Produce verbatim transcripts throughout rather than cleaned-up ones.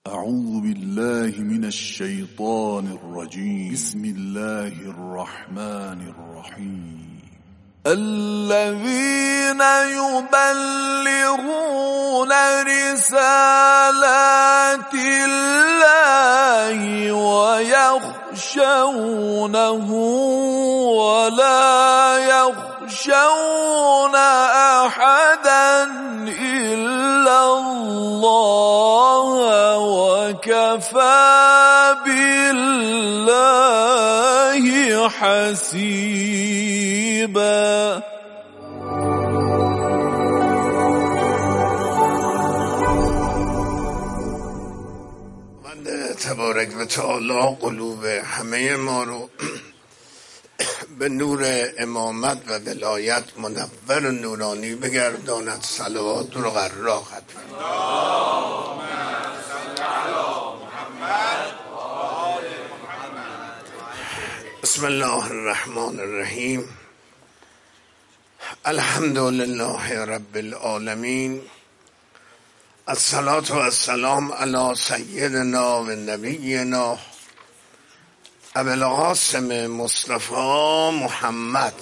اعوذ بالله من الشیطان الرجیم بسم الله الرحمن الرحیم الذين يبلغون رسالات الله ويخشونه ولا يخشون أحدا إلا الله وكفى بالله حسيبا. تبارک و تعالی قلوب همه ما رو به نور امامت و ولایت منور و نورانی بگرداند. صلوات رو قرار ختم. بسم الله الرحمن الرحیم. الحمد لله رب العالمین. الصلاة و السلام علی سیدنا و نبینا ابوالقاسم مصطفی محمد.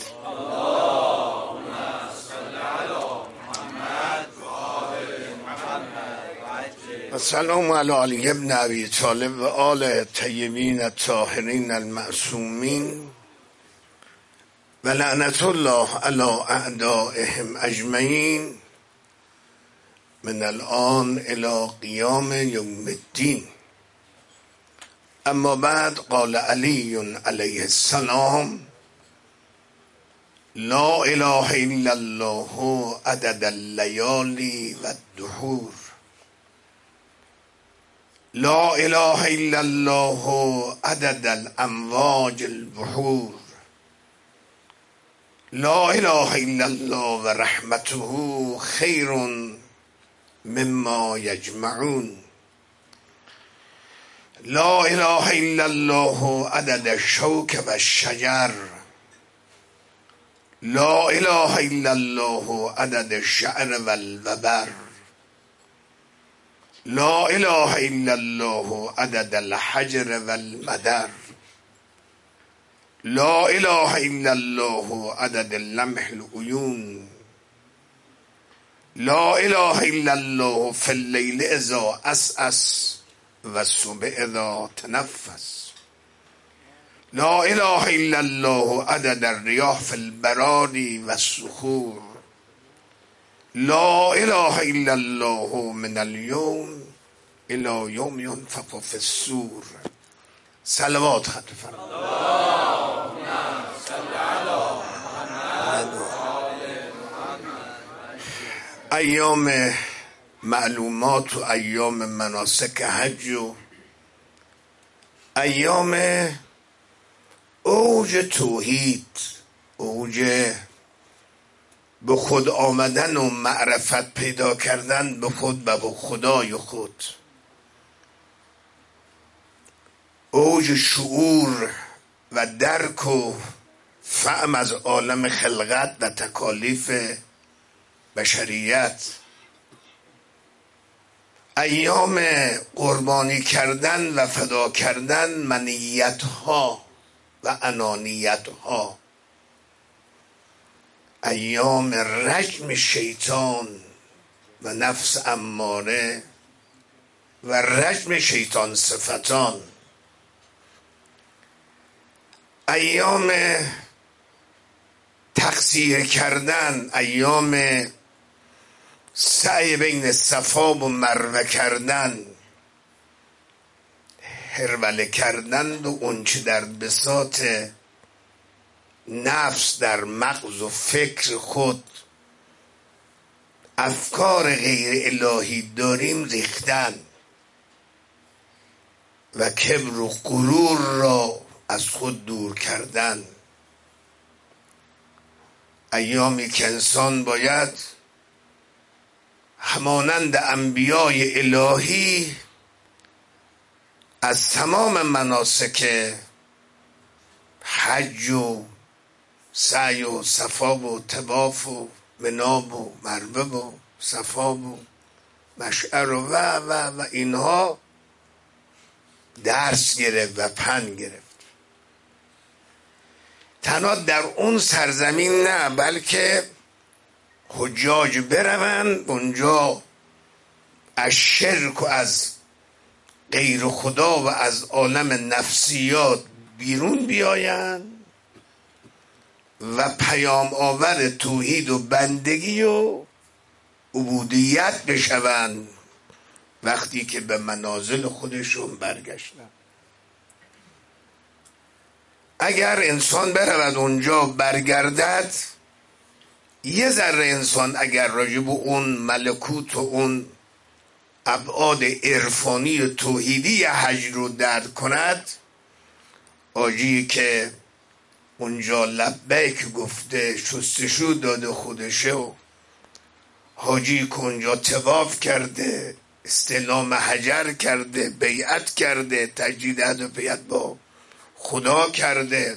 و سلام علی علی ابن ابی طالب و آل طیبین الطاهرین المعصومین و لعنت الله علی اعدائهم اجمعین من الان الى قیام یوم الدین. اما بعد قال علی علیه السلام لا اله الا الله عدد اللیالی و الدهور، لا اله الا الله عدد الامواج البحور، لا اله الا الله و رحمته خیر مما یجمعون، لا اله الا الله عدد الشوک و الشجر، لا اله الا الله عدد الشعر و الوبر، لا اله الا الله عدد الحجر و المدر، لا اله الا الله عدد لمح العیون، لا اله الا الله فی اللیل اذا عسعس و الصبح اذا تنفس، لا اله الا الله عدد الریاح فی البراری و الصخور، لا اله الا الله من اليوم الى یوم ینفخ فی الصور. صلوات ختم فرمایید. ایام معلومات و ایام مناسک حج و ایام اوج توحید، اوج به خود آمدن و معرفت پیدا کردن به خود و به خدای خود، اوج شعور و درک و فهم از عالم خلقت و تکالیف بشریت، ایام قربانی کردن و فدا کردن منیت ها و انانیت ها، ایام رجم شیطان و نفس اماره و رجم شیطان صفتان، ایام تقصیه کردن، ایام سعی بین صفا و مروه کردن، هروله کردن و اونچه در بساط نفس در مغز و فکر خود افکار غیر الهی داریم ریختن و کبر و غرور را از خود دور کردن، ایامی که انسان باید همانند انبیای الهی از تمام مناسک حج و سعی و صفا و طواف و مناب و مروه و صفا و مشعر و و و اینها درس گرفت و پند گرفت. تنها در اون سرزمین نه، بلکه حجاج بروند اونجا از شرک و از غیر خدا و از عالم نفسیات بیرون بیایند و پیام آور توحید و بندگی و عبودیت بشوند وقتی که به منازل خودشون برگشتن. اگر انسان برود اونجا برگردد، یه ذره انسان اگر راجع به اون ملکوت و اون ابعاد عرفانی و توحیدی حج رو درک کند، آجی که اونجا لبیک گفته شستشو داده خودشه و حاجی که اونجا طواف کرده، استلام حجر کرده، بیعت کرده، تجدید عهد و بیعت با خدا کرده،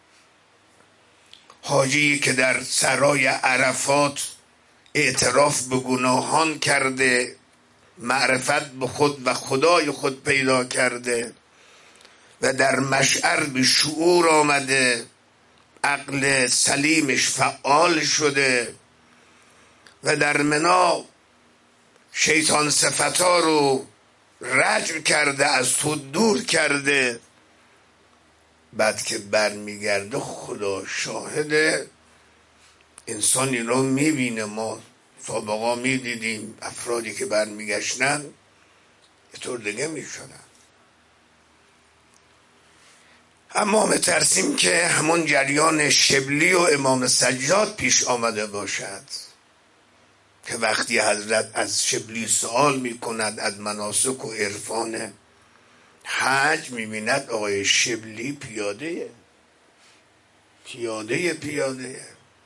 حاجی که در سرای عرفات اعتراف به گناهان کرده، معرفت به خود و خدای خود پیدا کرده و در مشعر به شعور آمده، عقل سلیمش فعال شده و در منا شیطان صفتا رو رجع کرده، از تو دور کرده. بعد که برمیگرده خدا شاهده، انسانی رو میبینه. ما سابقا میدیدیم افرادی که برمیگشتن یه طور دیگه میشدن. اما مترسیم که همون جریان شبلی و امام سجاد پیش آمده باشد که وقتی حضرت از شبلی سوال میکند از مناسک و عرفان حج، میبیند آقای شبلی پیاده پیاده پیاده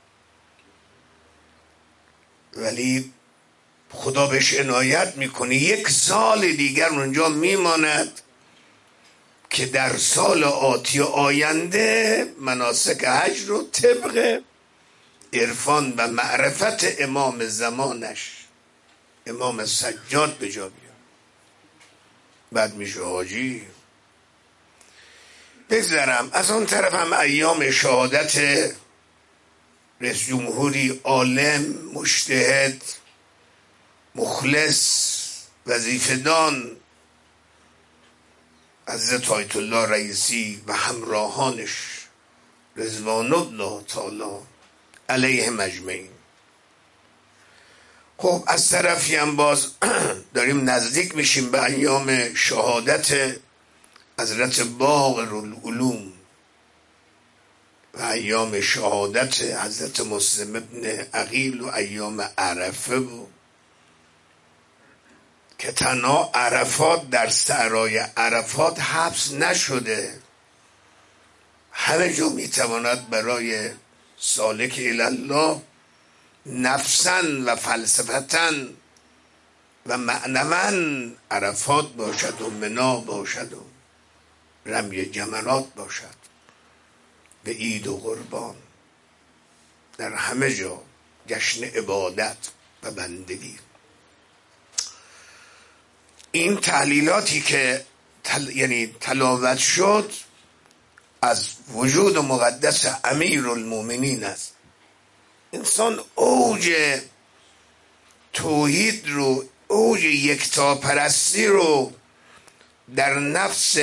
ولی خدا بهش عنایت میکنه یک سال دیگر اونجا میماند که در سال آتی آینده مناسک حج رو طبق عرفان و معرفت امام زمانش امام سجاد به جا بیاره. بعد میشه حاجی. بگذارم از اون طرف هم ایام شهادت رئیس جمهوری عالم، مجتهد، مخلص، وظیفه‌دان حضرت آیت الله رئیسی و همراهانش رضوان الله تعالی علیهم اجمعین. خب از طرفی هم باز داریم نزدیک میشیم به ایام شهادت حضرت باقر العلوم و ایام شهادت حضرت مسلم ابن عقیل و ایام عرفه بود که تنها عرفات در صحرای عرفات حبس نشده، همه جا میتواند برای سالک الله نفساً و فلسفتاً و معنواً عرفات باشد و منا باشد و رمی جمرات باشد به عید و قربان، در همه جا جشن عبادت و بندگی. این تحلیلاتی که تل... یعنی تلاوت شد از وجود مقدس امیر المومنین است. انسان اوج توحید رو، اوج یکتاپرستی رو در نفس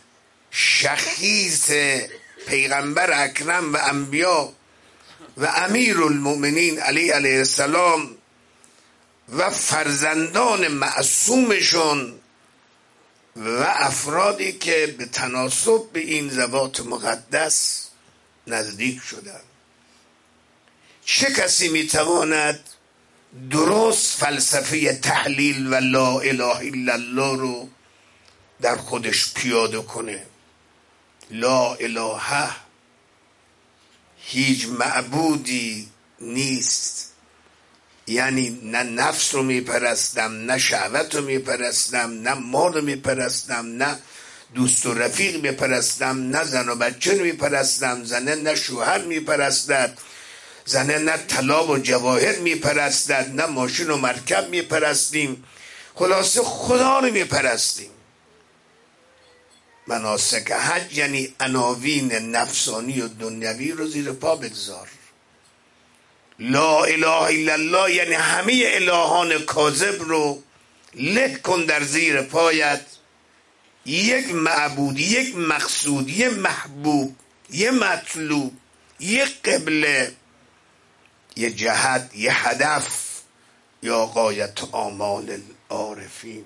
شخیص پیغمبر اکرم و انبیا و امیر المومنین علی علیه السلام و فرزندان معصومشون و افرادی که به تناسب به این ذوات مقدس نزدیک شدند. چه کسی میتواند درست فلسفه تحلیل و لا اله الا الله رو در خودش پیاده کنه؟ لا اله، هیچ معبودی نیست، یعنی نه نفس رو میپرستم، نه شهوت رو میپرستم، نه مال رو میپرستم، نه دوست و رفیق میپرستم، نه زن و بچه رو میپرستم، زنه نه شوهر میپرستد، زنه نه طلا و جواهر میپرستد، نه ماشین و مرکب میپرستیم، خلاصه خدا رو میپرستیم. مناسک حج یعنی عناوین نفسانی و دنیوی رو زیر پا بگذار. لا اله الا الله یعنی همه الهان کاذب رو له کن در زیر پایت. یک معبود، یک مقصود، یک محبوب، یک مطلوب، یک قبله، یک جهت، یک هدف، یا غایت آمال العارفین،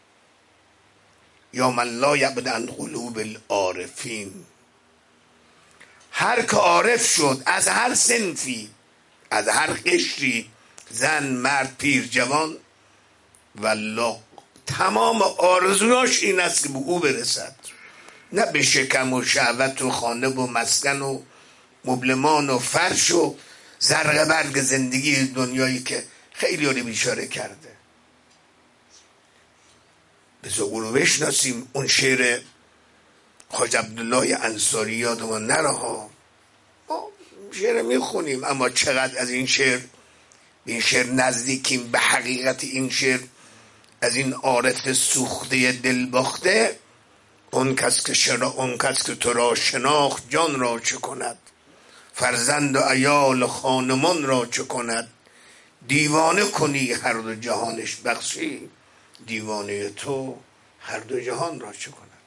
یا من لا یبعد عن قلوب العارفین. هر که عارف شد از هر صنفی، از هر قشری، زن، مرد، پیر، جوان، والله تمام آرزویاش این است که به او برسد، نه به شکم و شهوت و خانه و مسکن و مبلمان و فرش و زرق برگ زندگی دنیایی که خیلی رو بیچاره کرده. بذار او رو بشناسیم. اون شعر حاج عبدالله انصاری یادمان نره ها، ما شعر میخونیم اما چقدر از این شعر به این شعر نزدیکیم. به حقیقت این شعر از این عارف سوخته دل باخته، اون کس که شنا اون کس که تو را شناخت جان را چه کند، فرزند و عیال خانمان را چه کند، دیوانه کنی هر دو جهانش بخشی، دیوانه تو هر دو جهان را چه کند.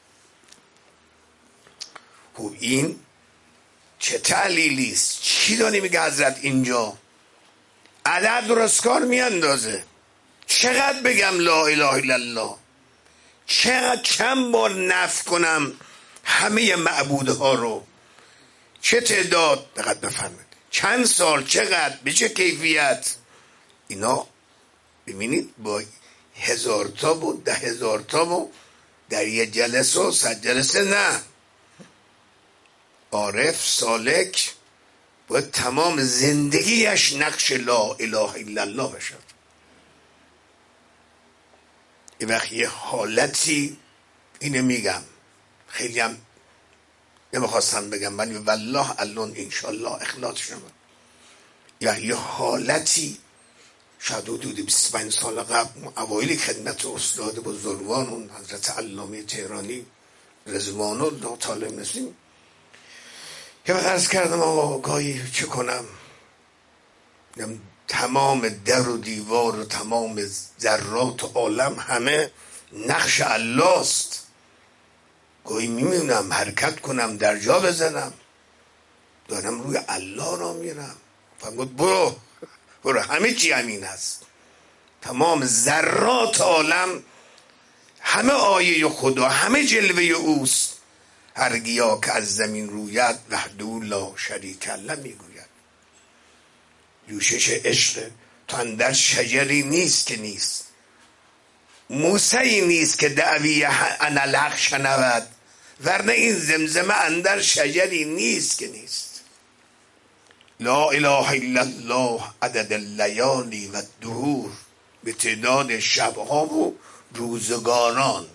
خب این چه تعلیلی است؟ چی داری میگه حضرت اینجا؟ عدد رسکار میاندازه. چقدر بگم لا اله الا الله، چقدر چند بار نفی کنم همه معبودها رو، چه تعداد، دقت بفرمایید، چند سال، چقدر، به چه کیفیت. اینا ببینید با هزار تا بود، ده هزار تا بود در یه جلسه و صد جلسه نه. عارف سالک باید تمام زندگیش نقش لا اله الا الله بشد. این وقت یه حالتی، اینو میگم خیلی هم نمیخواستم بگم ولی والله الان انشالله اخلاص شما، یا یه حالتی شاید حدود بیست و پنج سال قبل اوایل خدمت استاد بزرگوان اون حضرت علامه تهرانی رضوان الله تعالی نسیم، که عرض کردم آقا گاهی چه کنم، تمام در و دیوار و تمام ذرات عالم همه نقش الله است. گاهی میمونم حرکت کنم در جا بزنم، دارم روی الله را میرم. فرمود برو برو، همه چی همین هست، تمام ذرات عالم همه آیه خدا، همه جلوه اوست. هر گیا که از زمین روید وحده لا شریک له میگوید. جوشش عشق تو اندر شجری نیست که نیست، موسی نیست که دعوی انا الحق شنود، ورنه این زمزمه اندر شجری نیست که نیست. لا اله الا الله عدد اللیالی و الدهور، به تعداد شبها و روزگاران.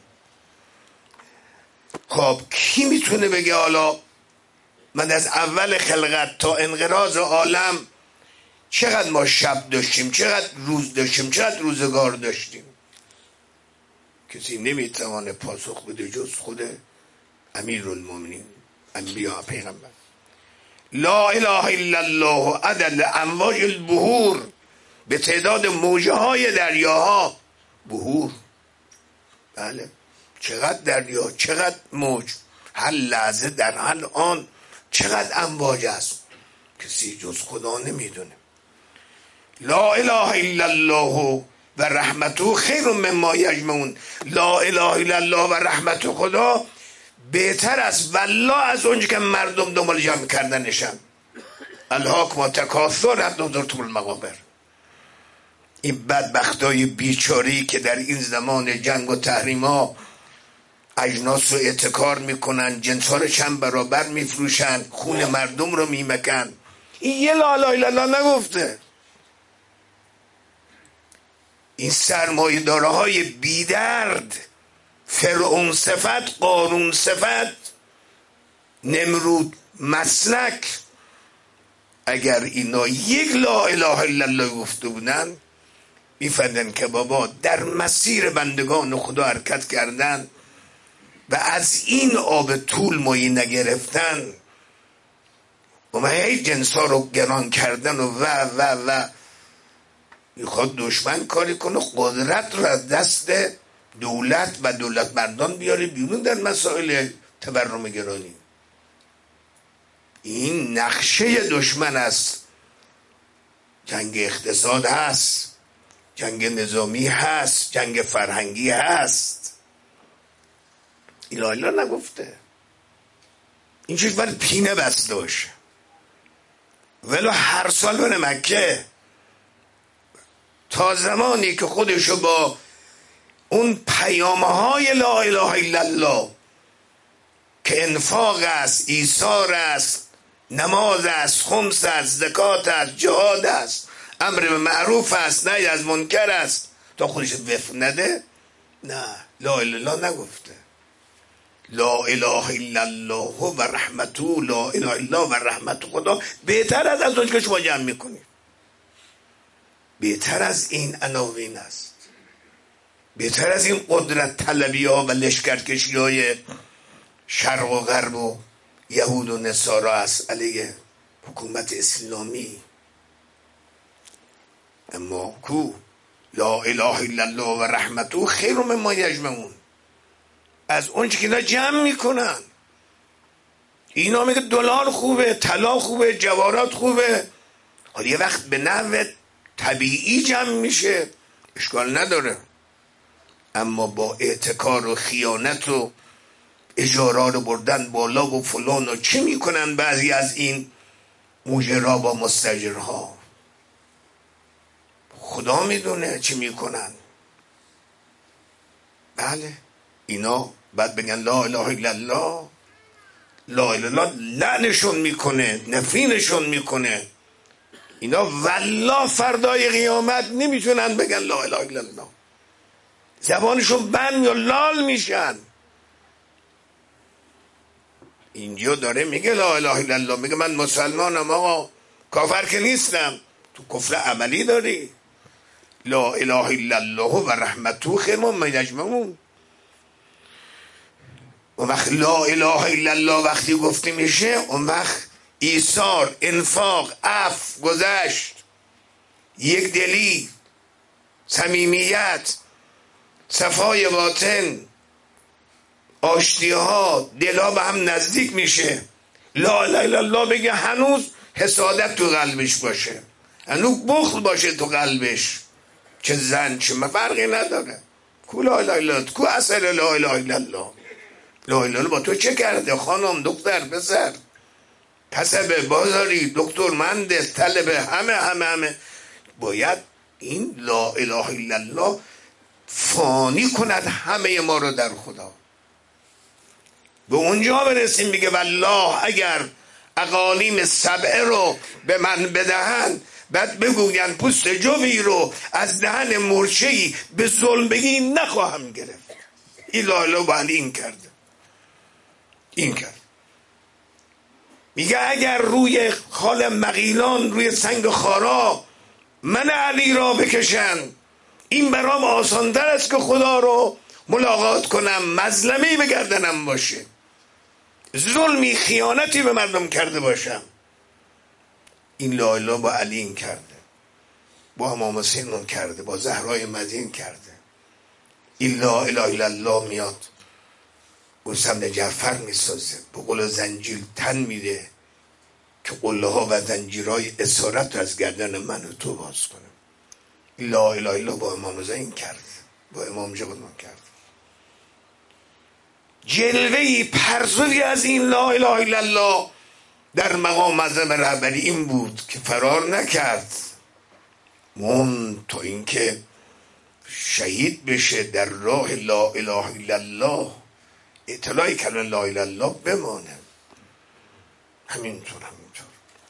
خب کی میتونه بگه حالا من از اول خلقت تا انقراض عالم چقدر ما شب داشتیم، چقدر روز داشتیم، چقدر روزگار داشتیم؟ کسی نمیتوانه پاسخ بده جز خود امیرالمومنین انبیا پیغمبر. لا اله الا الله عدد امواج البحور، به تعداد موجه های دریاها. بحور، بله، چقدر دریا، چقدر موج، هر لحظه در هر آن چقدر امواج است، کسی جز خدا نمیدونه. لا اله الا الله و رحمته خیر مما یجمعون. لا اله الا الله و رحمت خدا بهتر است والله از اونجا که مردم دنبال جمع کردنشن. الهاکم تکاثر حتی زرتم المقابر. این بدبختای بیچاری که در این زمان جنگ و تحریم ها اجناس رو احتکار میکنن، جنس ها رو چند برابر میفروشن، خون مردم رو میمکن، این یه لا اله الا الله نگفته. این سرمایه داره های بیدرد، فرعون صفت، قارون صفت، نمرود مسلک، اگر اینا یک لا اله الا الله گفته بودن میفهمن که بابا در مسیر بندگان خدا حرکت کردن، و از این آب طول مایه نگرفتن و هی جنس ها رو گران کردن و و و و میخواد دشمن کاری کنه قدرت رو از دست دولت و دولت مردان بیاره بیرون در مسائل تورم گرانی. این نقشه دشمن است. جنگ اقتصاد هست، جنگ نظامی هست، جنگ فرهنگی هست. ایلا نگفته این چیز باید پینه بسته باشه. ولو هر سال بره مکه تا زمانی که خودشو با اون پیامه های لا اله الا الله که انفاق است، ایثار است، نماز است، خمس است، زکات است، جهاد است، امر به معروف است، نهی از منکر است، تا خودش وفق نده. نه، لا اله الا الله نگفته. لا اله الا الله و رحمته، لا اله الا و رحمت خدا بهتر از از اون که شما جمع میکنید. بهتر از این عناوین است. بهتر از این قدرت طلبی ها و لشکرکشی های شرق و غرب و یهود و نصارا است علیه حکومت اسلامی. اما کو لا اله الا الله و رحمته خیر مما یجمعون، از اون که اینا جمع میکنن. اینا میگه دلار خوبه، طلا خوبه، جواهرات خوبه، حالا یه وقت به نحو طبیعی جمع میشه اشکال نداره، اما با احتکار و خیانت و اجارا رو بردن بالا و فلان و چه میکنن بعضی از این مجرا با مستاجرها، خدا میدونه چی میکنن. بله اینا بعد بگن لا اله الا الله، لا اله الا الله لعنشون میکنه، نفرینشون میکنه. اینا والله فردای قیامت نمیتونن بگن لا اله الا الله، زبانشون بند یا لال میشن. اینجا داره میگه لا اله الا الله، میگه من مسلمانم آقا، کافر که نیستم. تو کفر عملی داری. لا اله الا الله و رحمته خیر مما یجمعون. اون وقت لا اله الا الله وقتی گفته میشه، اون وقت ایثار، انفاق، عفو، گذشت، یک دلی، صمیمیت، صفای باطن، آشتی ها، دلها به هم نزدیک میشه. لا اله الا الله بگه هنوز حسادت تو قلبش باشه، هنوز بخل باشه تو قلبش، چه زن چه فرقی نداره. کو لا اله الا الله، کو اصل لا اله الا الله. لا اله الا با تو چه کرده خانم، دختر، پسر، کسب، بازاری، دکتر، مهندس، طلبه، همه همه همه باید این لا اله الا الله فانی کند همه ما رو در خدا. به اونجا برسیم میگه والله اگر اقالیم سبعه رو به من بدهن، بعد بگوین پوست جوی رو از دهن مورچه‌ای به ظلم بگی نخواهم گرفت. این لا اله باید این کرده، این کرد. میگه اگر روی خال مغیلان، روی سنگ خارا من علی را بکشن، این برام آسان‌تر است که خدا رو ملاقات کنم، مظلمی به گردنم باشه، ظلمی خیانتی به مردم کرده باشم. این لا اله با علی این کرده، با امام حسین اون کرده، با زهرای مدین کرده. این لا اله الا الله میاد گوسفند جعفر میسازه، به قول زنجیر تن میده که قله ها و زنجیرهای اسارت رو از گردن من و تو باز کنه. لا اله الا با امام حسین کرده، با امام جواد کرده. جلوهی پرزوی از این لا اله الا الله در مقام اعظم رهبری این بود که فرار نکرد، مون تا اینکه شهید بشه در راه لا اله الا الله، اطلاعی کلمه لا اله الا الله بمانه. همینطور همینطور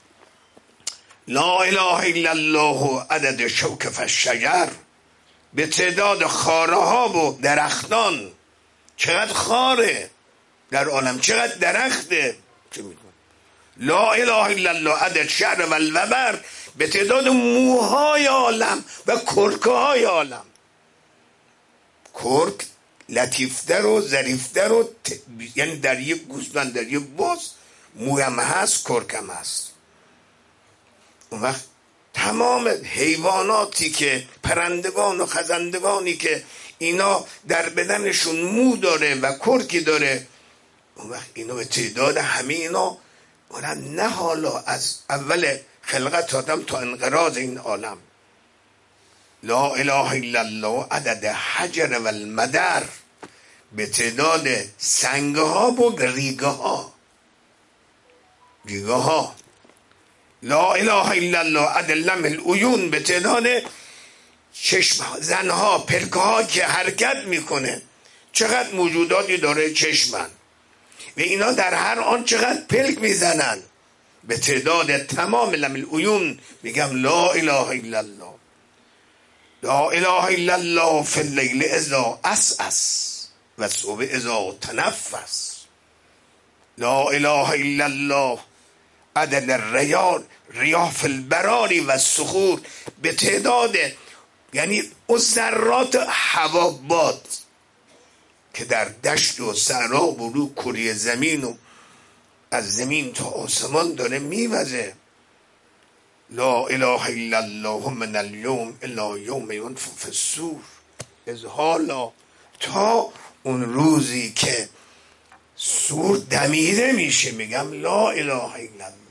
لا اله الا الله عدد شوک فالشجر، به تعداد خاره ها و درختان. چقدر خاره در عالم، چقدر درخته، چه میدونم. لا اله الا الله عدد شعر و الوبر، به تعداد موهای عالم و کرکه های عالم. کرک لطیفتر و ظریفتر و ت... یعنی در یک گوسفند در یک بز مویم هست کرکم هست. اون وقت تمام حیواناتی که پرندگان و خزندگانی که اینا در بدنشون مو داره و کرکی داره، اون وقت اینا به تعداد همه اینا نه حالا از اول خلقت آدم تا انقراض این عالم، لا اله الا الله عدد حجر و المدر، به تعداد سنگه ها و ریگه ها ریگه ها لا اله الا الله عدد لمح العیون، به تعداد چشم زنها پلکه ها که حرکت میکنه. چقدر موجوداتی داره چشمن و اینا در هر آن چقدر پلک میزنن، به تعداد تمام لمح العیون میگم لا اله الا الله. لا اله الا الله فی اللیل اذا عسعس و الصبح اذا تنفس. لا اله الا الله عدد الریاح ریاح فی البراری و الصخور، به تعداد یعنی اون ذرات حبابات که در دشت و صحرا و رو کره زمین و از زمین تا آسمان داره میوزه. لا اله الا الله من اليوم الا یوم ینفخ فی الصور، از حالا تا اون روزی که صور دمیده میشه میگم لا اله الا الله.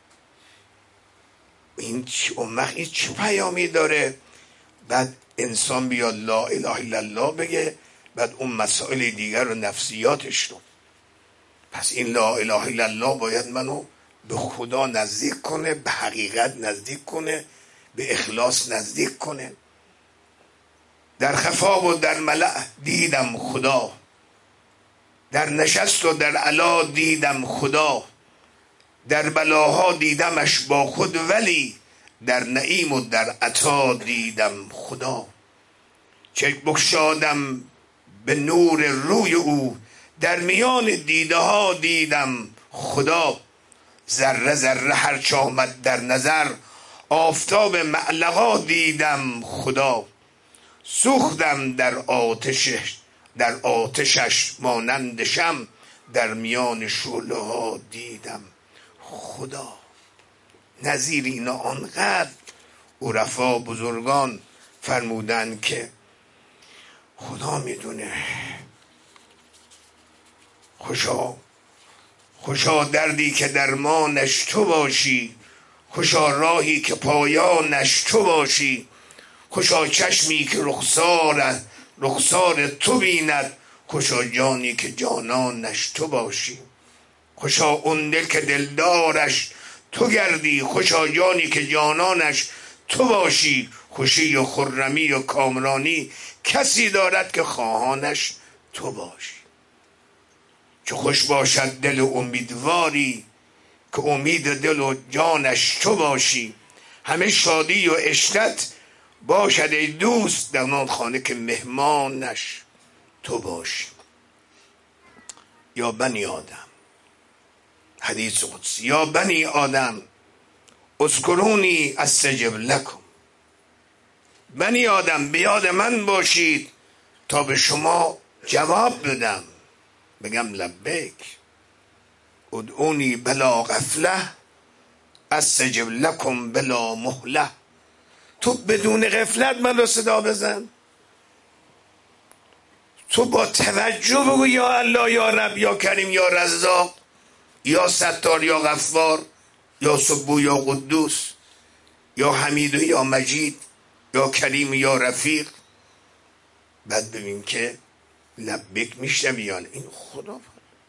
این اون وقت این چه پیامی داره؟ بعد انسان بیاد لا اله الا الله بگه، بعد اون مسائل دیگر و نفسیاتش رو. پس این لا اله الا الله باید منو به خدا نزدیک کنه، به حقیقت نزدیک کنه، به اخلاص نزدیک کنه. در خفا و در ملأ دیدم خدا، در نشست و در علا دیدم خدا، در بلاها دیدمش با خود ولی در نعیم و در عطا دیدم خدا. چشم بگشادم به نور روی او، در میان دیده ها دیدم خدا. ذره ذره هرچه آمد در نظر، آفتاب معلقا دیدم خدا. سوختم در آتشش در آتشش مانند شمع، در میان شعله ها دیدم خدا. نظیر اینا آنقدر عرفا بزرگان فرمودن که خدا میدونه. خوشا خوشا دردی که درمانش تو باشی، خوشا راهی که پایانش تو باشی، خوشا چشمی که رخسار رخسار تو بیند، خوشا جانی که جانانش تو باشی. خوشا اون دل که دلدارش تو گردی، خوشا جانی که جانانش تو باشی. خوشی و خرمی و کامرانی کسی دارد که خواهانش تو باشی. چه خوش باشد دل امیدواری، که امید دل و جانش تو باشی. همه شادی و عشرت باشد ای دوست، در آن خانه که مهمانش تو باشی. یا بنی آدم، حدیث قدسی، یا بنی آدم اذکرونی استجب لکم. بنی آدم به یاد من باشید تا به شما جواب بدم. بگم لبیک. ادعونی بلا غفله استجب لکم بلا مهله. تو بدون غفلت من رو صدا بزن، تو با توجه بگو یا الله یا رب یا کریم یا رزاق یا ستار یا غفار یا سبو یا قدوس یا حمید یا مجید یا کریم یا رفیق. بعد ببین که لبیک میشنویان این خدا.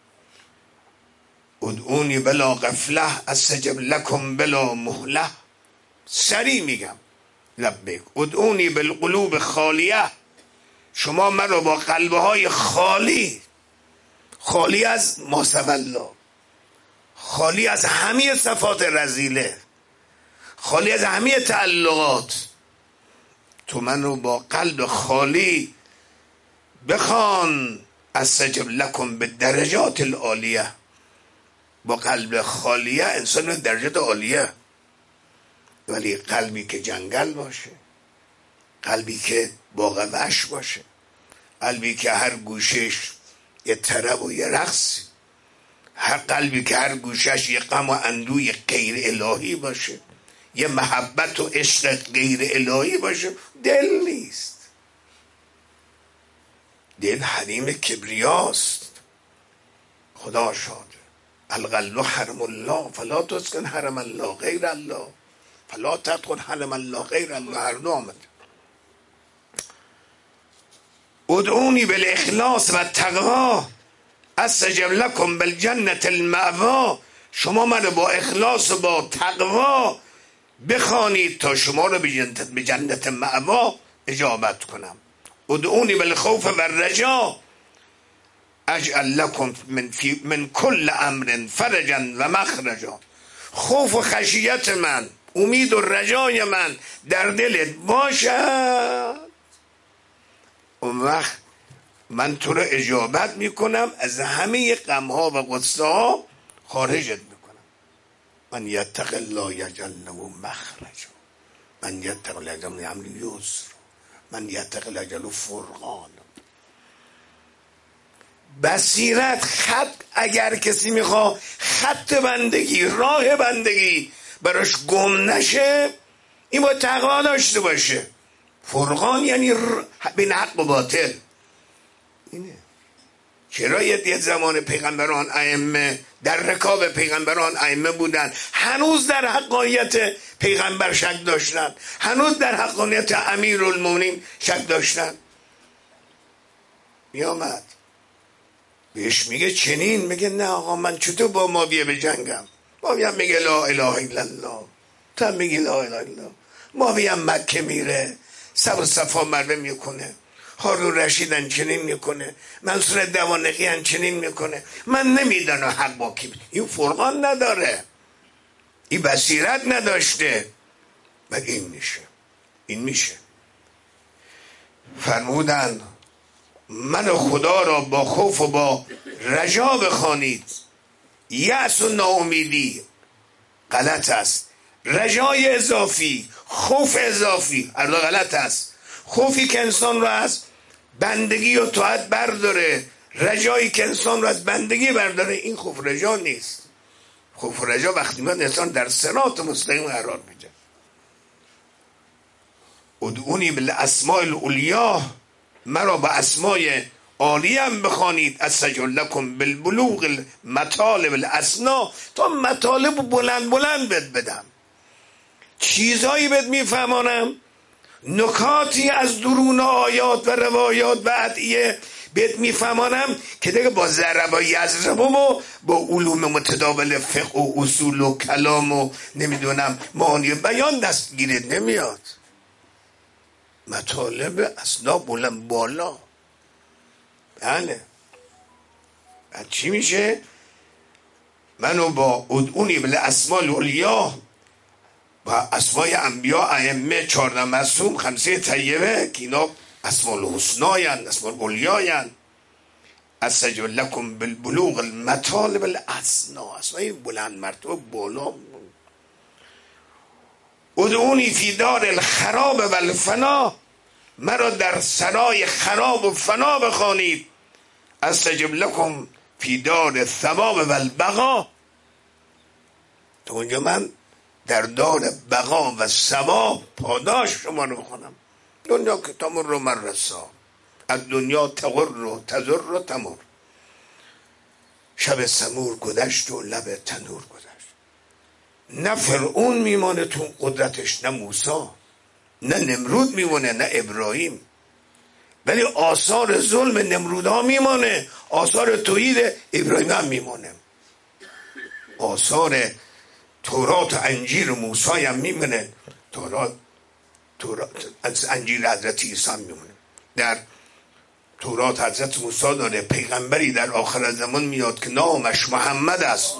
ادعونی بلا غفله استجب لکم بلا مهله. سریع میگم لبیک. ادعونی بالقلوب خالیه. شما من رو با قلبهای خالی، خالی از ماسوالله، خالی از همه صفات رذیله، خالی از همه تعلقات، تو من رو با قلب خالی بخوان. استجب لکم به درجات العالیه. با قلب خالیه انسان به درجات عالیه، ولی قلبی که جنگل باشه، قلبی که باغ وحش باشه، قلبی که هر گوشش یه طرب و یه رقص، هر قلبی که هر گوشش یه غم و اندوی غیر الهی باشه، یه محبت و عشق غیر الهی باشه، دل نیست. دل حریم کبریاست. خدا شاده. القلب حرم الله فلا تسکن حرم الله غیر الله فلا تدخل حرم الله غیر الله. هر دو آمد. ادعونی بالاخلاص و التقوا استجب لکم بالجنة المأوا. شما من با اخلاص و با تقوا بخوانید تا شما رو به جنت مأوا اجابت کنم. ادعونی بالخوف و الرجا اجعل لکم من, من کل امر فرجا و مخرجا. خوف و خشیت من، امید و رجای من در دلت باشد، اون وقت من تو رو اجابت میکنم، از همه غمها و غصه ها خارجت میکنم. من یتق الله یجعل له مخرجا، من یتق الله یجعل له امر یسر، من یتق الله یجعل له فرقان. بصیرت خط، اگر کسی میخواد خط بندگی، راه بندگی براش گم نشه، این باید تقوا داشته باشه. فرقان یعنی بین حق و باطل. اینه. چرا یه زمان پیغمبران ائمه در رکاب پیغمبران ائمه بودن، هنوز در حقانیت پیغمبر شک داشتن، هنوز در حقانیت امیرالمومنین شک داشتن. میامد بهش میگه چنین، میگه نه آقا من چطور با معاویه به جنگم؟ معاویه میگه لا اله الا الله، تو میگی لا اله الا الله. معاویه مکه میره، صبر صفا مروه میکنه، هارون رشیدن چنین میکنه، منصور دوانقی چنین میکنه. من نمیدانم حق با کی. این فرقان نداره، این بصیرت نداشته. مگه این میشه؟ این میشه. فرمودن من خدا را با خوف و با رجا بخوانید. یأس و ناامیدی غلط است، رجای اضافی، خوف اضافی هر دو غلط است. خوفی که انسان را از بندگی و طاعت برداره، رجایی که انسان را از بندگی برداره، این خوف رجا نیست. خوف رجا وقتی میاد انسان در صراط مستقیم قرار میده. ادعونی بالاسماء العلیا، مرا با اسمای عالیم بخوانید. استجب لکم بالبلوغ المطالب الاسنا، تا مطالب بلند بلند بد بدم، چیزایی بد میفهمانم، نکاتی از درون آیات و روایات و ادعیه بهت میفهمانم که دیگه با ضرب و یضربم و با علوم متداول فقه و اصول و کلام و نمیدونم معانی بیان دستگیرت نمیاد. مطالب اسنا بلند بالا. بله. بعد چی میشه؟ منو با ادعونی بالاسماء العلیا و اسمای انبیا، ائمه، چهارده معصوم، خمسه طیبه که اینا اسماء الحسنایند، اسماء الاولیایند. استجب لکم بالبلوغ المطالب الاسنا، اسمای بلند مرتبه بالا. ادعونی فی دار الخراب و الفنا، مرا در سرای خراب و فنا بخوانید. استجب لکم فی دار الثواب و البقا، تو اونجا من در دار بقا و ثواب پاداش شما رو بخونم. دنیا که تمر و مرسا، از دنیا تغر و تزر و تمر. شب سمور گذشت و لب تنور گذشت. نه فرعون میمانه تو قدرتش، نه موسی، نه نمرود میمونه، نه ابراهیم، ولی آثار ظلم نمرود ها میمانه، آثار توحید ابراهیم هم میمانه، آثار تورات و انجیل موسی هم میمونه، تورات تورات از انجیل حضرت عیسی میمونه. در تورات حضرت موسی داره پیغمبری در آخر زمان میاد که نامش محمد است.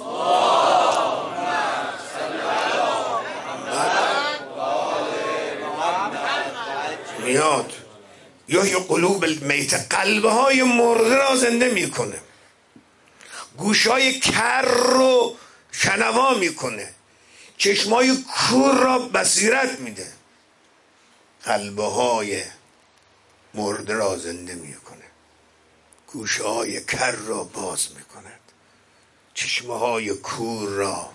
میاد یا یه قلوب المیت، قلبهای مرده را زنده میکنه، گوشای کر رو شنوا میکنه، چشمای کور را بصیرت میده، قلبهای مرده را زنده میکنه. گوشه های کر را باز میکند، چشمه های کور را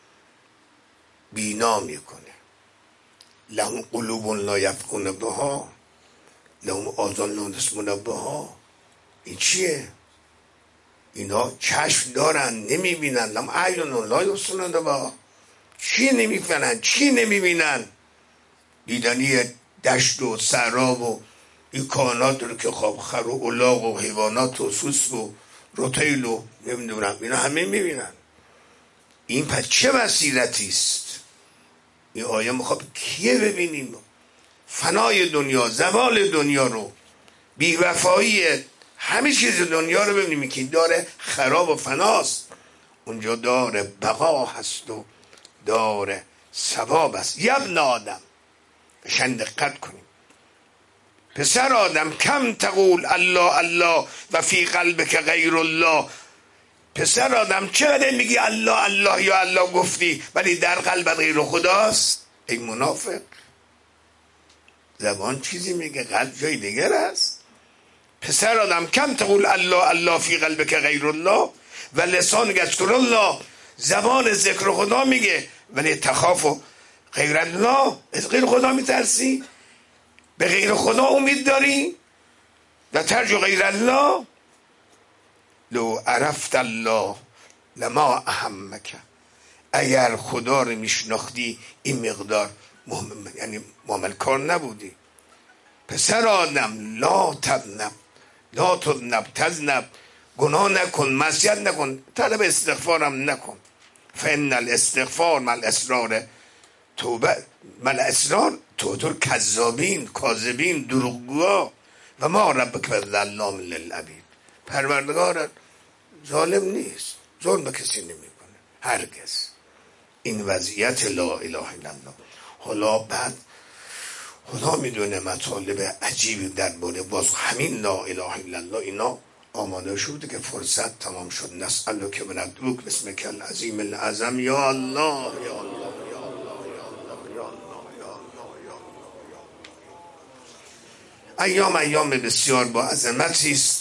بینا میکنه. لهم قلوب لا یفقهون بها لهم آذان لا یسمعون بها. این چیه؟ اینا چشم دارن نمیبینن. لهم اعین لا یبصرون بها. چی نمیبینن؟ چی نمیبینن؟ دیدنی دشت و صحرا و این کائنات رو که خواب خر و الاغ و حیوانات و سوسک و روتیل و نمیدونم اینا همه میبینن. این پس چه بصیرتی است؟ این آیه میخواد کیه ببینیم؟ فنای دنیا، زوال دنیا رو، بیوفایی همه چیز دنیا رو ببینیم که داره خراب و فناست. اونجا داره بقا هست و داره ثواب است. یبن آدم، بشن دقت کنیم. پسر آدم کم تقول الله الله و فی قلبک غیر الله. پسر آدم چقدر میگی الله الله یا الله گفتی ولی در قلبت غیر خداست؟ ای منافق، زبان چیزی میگه قلب جای دیگر است. پسر آدم کم تقول الله الله فی قلبک غیر الله و لسان یذکر الله، زبان ذکر خدا میگه ولی تخاف غیر الله، از غیر خدا میترسی، به غیر خدا امید داری و ترجو غیر الله. لو عرفت الله لما اهمک، اگر خدا رو میشناختی این مقدار مهم یعنی معامل کار نبودی. پسر آدم لا تذنب لا تذنب تذنب، گناه نکن، معصیت نکن، طلب استغفارم نکن. فان الاستغفار مع الاصرار توبه مع الاصرار توتر کذابین کاذبین دروغگوها و ما ربک بظلام للعبید. پروردگارت ظالم نیست، ظلم به کسی نمیکنه هرگز. این وضعیت لا اله الا الله. حالا بعد خدا میدونه مطالب عجیبی در باره باز همین لا اله الا الله اینا آماده شده که فرصت تمام شد. نسألو که بندوک بسمک العظیم العظم یا الله یا الله یا الله یا الله یا الله یا الله یا الله. ایام ایام بسیار با عظمتی است.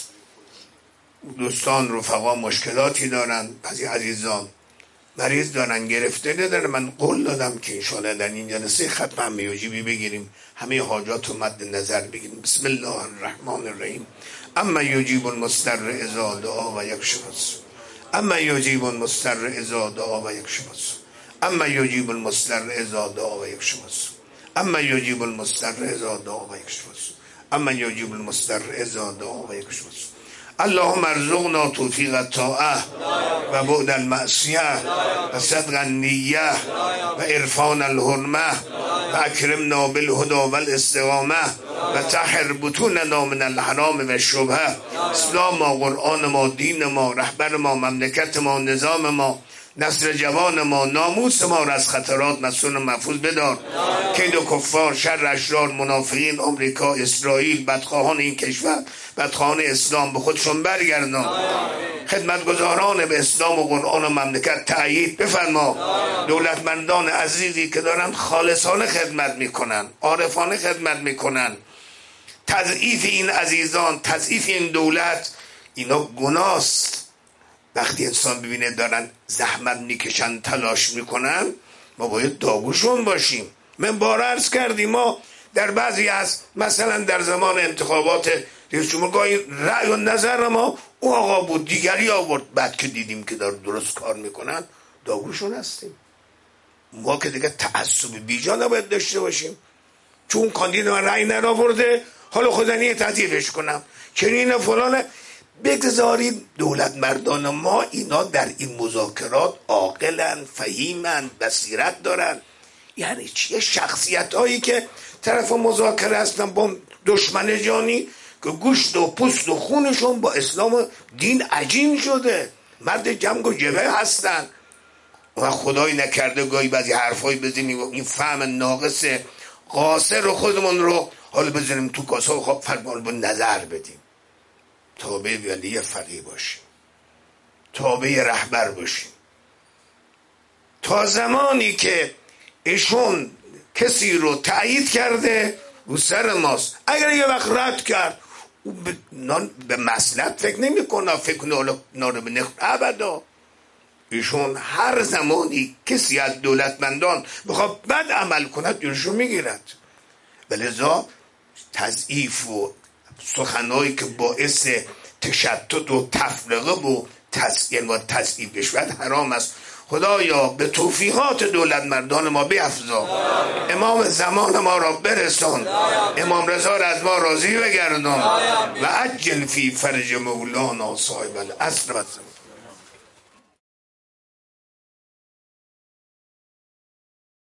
دوستان رفقا مشکلاتی دارن، بعضی عزیزان مریض دارن، گرفته ندارن. من قول دادم که انشاءالله در این جلسه ختم هم میوجیبی بگیریم، همه حاجات رو مد نظر بگیریم. بسم الله الرحمن الرحیم. اما یجیب المضطر اذا دعا و یکشف السوء. اما یجیب المضطر اذا دعا و یکشف السوء. اما یجیب المضطر اذا دعا و یکشف السوء. اما یجیب المضطر اذا دعا و یکشف السوء. اما یجیب المضطر اذا دعا و یکشف السوء. اللهم ارزقنا توفیق الطاعه و بعد المعصیه و صدق النیه و عرفان الحرمه و اکرمنا بالهدى والاستقامه و طهر بطوننا من الحرام و الشبهه. اسلام ما، قرآن ما، دین ما، رهبر ما، مملکت ما، نظام ما، نسل جوان ما، ناموس ما را از خطرات مسون و محفوظ بدار. کید و کفار، شر اشرار، منافقین، امریکا، اسرائیل، بدخواهان این کشور، بدخواهان اسلام به خودشون برگردان. خدمتگزاران به اسلام و قرآن و مملکت تأیید بفرما. دولتمندان عزیزی که دارن خالصانه خدمت میکنن، عارفانه خدمت میکنن، تضعیف این عزیزان، تضعیف این دولت، اینا گناست. وقتی انسان ببینه دارن زحمت میکشن، تلاش میکنن، ما باید داغوشون باشیم. من بار عرض کردیم ما در بعضی از مثلا در زمان انتخابات رئیس جمهور گاهی رأی و نظر ما او آقا بود دیگری آورد، بعد که دیدیم که دار درست کار میکنن داغوشون هستیم. ما که دیگه تعصب بیجا نباید داشته باشیم چون کاندید من رأی نرآورده حالا خودنی تضعیفش کنم چنین فلانه. بگذارید دولت مردان ما اینا در این مذاکرات عاقلن، فهیمن، بصیرت دارن. یعنی چیه؟ شخصیت هایی که طرف مذاکره هستن با دشمن جانی که گوشت و پوست و خونشون با اسلام و دین عجین شده، مرد جنگ و جبهه هستن. و خدای نکرده گاهی بعضی حرفایی بزنیم این فهم ناقص قاصر رو خودمون رو حالا بزنیم تو کاسه و خب فرمان به نظر بدیم. تابع ولی فقیه باشیم، تابع رهبر باشیم. تا زمانی که ایشون کسی رو تأیید کرده رو سر ماست. اگر یه وقت رد کرد او به, به مصلحت فکر نمی کنه، فکر ناره به نخ ابدا. ایشون هر زمانی کسی از دولتمندان بخواد بد عمل کند ایشون میگیرد. ولذا تضعیف و سخنهایی که باعث تشتت و تفرقه و تسکین و تضعیف کشور حرام است. خدایا به توفیقات دولت مردان ما بیفزا، امام زمان ما را برسان، امام رضا را از ما راضی بگردان و عجل فی فرج مولانا صاحب العصر و